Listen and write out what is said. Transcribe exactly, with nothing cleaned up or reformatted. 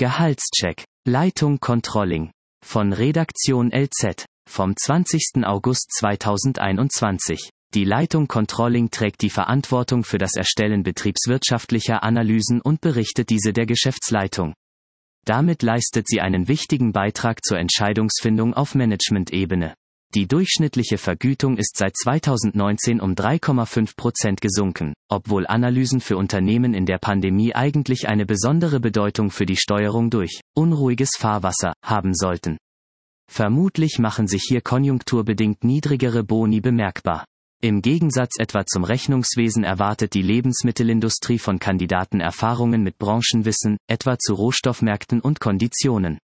Gehaltscheck. Leitung Controlling. Von Redaktion L Z. Vom zwanzigsten August zweitausendeinundzwanzig. Die Leitung Controlling trägt die Verantwortung für das Erstellen betriebswirtschaftlicher Analysen und berichtet diese der Geschäftsleitung. Damit leistet sie einen wichtigen Beitrag zur Entscheidungsfindung auf Managementebene. Die durchschnittliche Vergütung ist seit zweitausendneunzehn um drei Komma fünf Prozent gesunken, obwohl Analysen für Unternehmen in der Pandemie eigentlich eine besondere Bedeutung für die Steuerung durch unruhiges Fahrwasser haben sollten. Vermutlich machen sich hier konjunkturbedingt niedrigere Boni bemerkbar. Im Gegensatz etwa zum Rechnungswesen erwartet die Lebensmittelindustrie von Kandidaten Erfahrungen mit Branchenwissen, etwa zu Rohstoffmärkten und Konditionen.